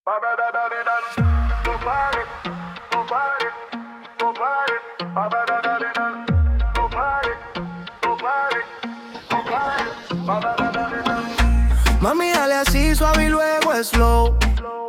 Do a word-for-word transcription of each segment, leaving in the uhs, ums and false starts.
Mami, dale así suave y luego slow.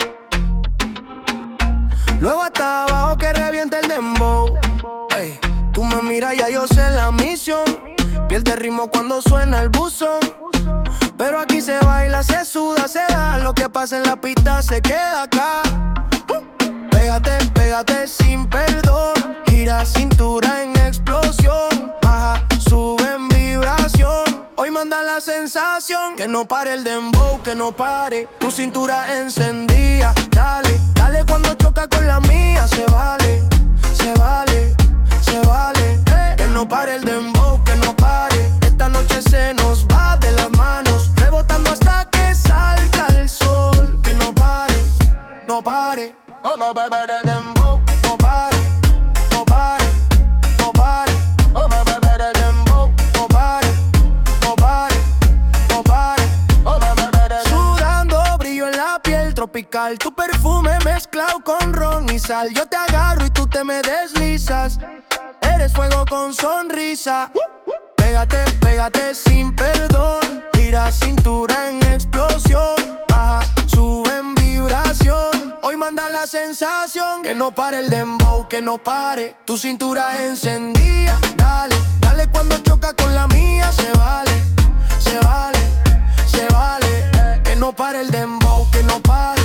Luego hasta abajo que reviente el dembow. Ey, tú me miras, ya yo sé la misión. Pierde ritmo cuando suena el buzón. Pero aquí se baila, se suda, se da. Lo que pasa en la pista se queda acá. uh. Pégate, pégate sin perdón. Gira cintura en explosión. Baja, sube en vibración. Hoy manda la sensación. Que no pare el dembow, que no pare. Tu cintura encendida. Dale, dale cuando choca con la mía. Se vale, se vale, se vale. eh. Que no pare el dembow, que no pare. Esta noche se nos va de las manos. Rebotando hasta que salga el sol. Que no pare, no pare. Oh, no pare el dembow, no pare, no pare, no pare. Oh, no pare el dembow, no pare, no pare, no pare. Oh, no pare. Sudando, brillo en la piel tropical. Tu perfume mezclado con ron y sal. Yo te agarro y tú te me deslizas. Eres fuego con sonrisa. Pégate, pégate sin perdón. Tira cintura en explosión. Baja, sube en vibración. Hoy manda la sensación. Que no pare el dembow, que no pare. Tu cintura encendida. Dale, dale cuando choca con la mía. Se vale, se vale, se vale. Que no pare el dembow, que no pare.